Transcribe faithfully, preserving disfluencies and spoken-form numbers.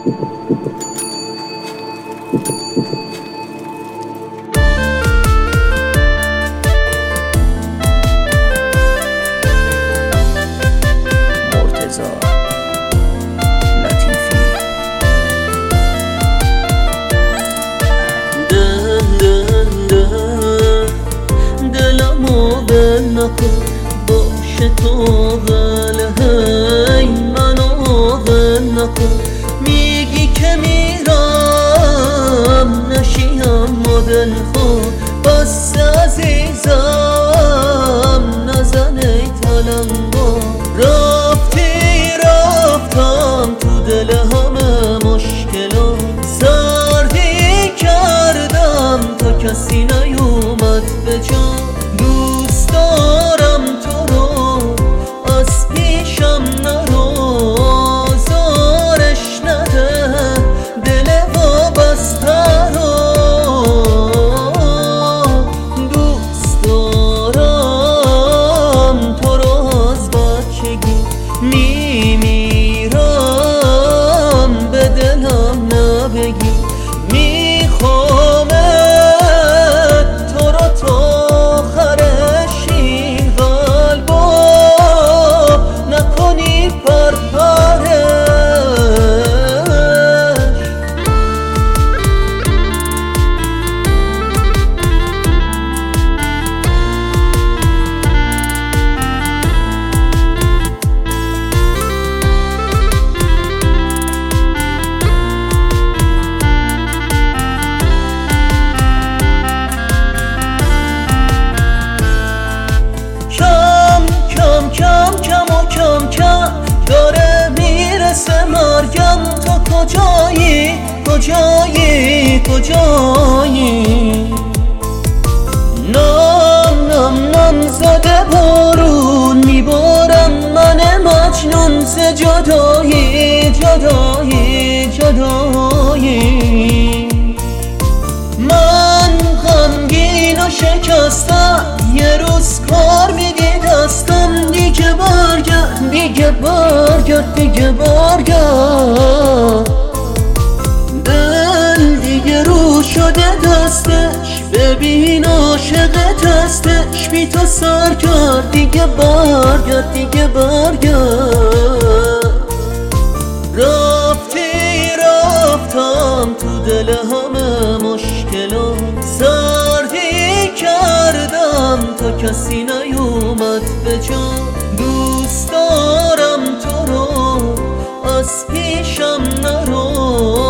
باشه تو غله هی منو غل نکن. میگی که میرم نشی اما دل خود بس عزیزم نزن ای تلنگا. رفتی رفتم تو دل همه مشکلات، سردی کردم تا کسی نیومد به جا. دوست دارم تو رو از پیشم نرو، زارش نده دل وابسته رو. دوست دارم تو رو از بچگی، میمیرم به دلم نبگی. میخوامت تو رو تا داره میرسه مرگم. تو کجایی کجایی کجایی؟ نام نام نام زده بارون میبارم من مجنون ز جدایی جدایی جدایی. من غمگین و شکستم یه روز کار میدی دستم. دیگه برگرد دیگه برگرد دیگه برگرد. دل دیگه رو شده دستش، ببین عاشق دستش بی تو سر کرد. دیگه برگرد دیگه برگرد. رفتی رفتم تو دل همه مشکلات، سردی کردم تا کسی نیومد به جا. دوست دارم تو رو از پیشم نرو،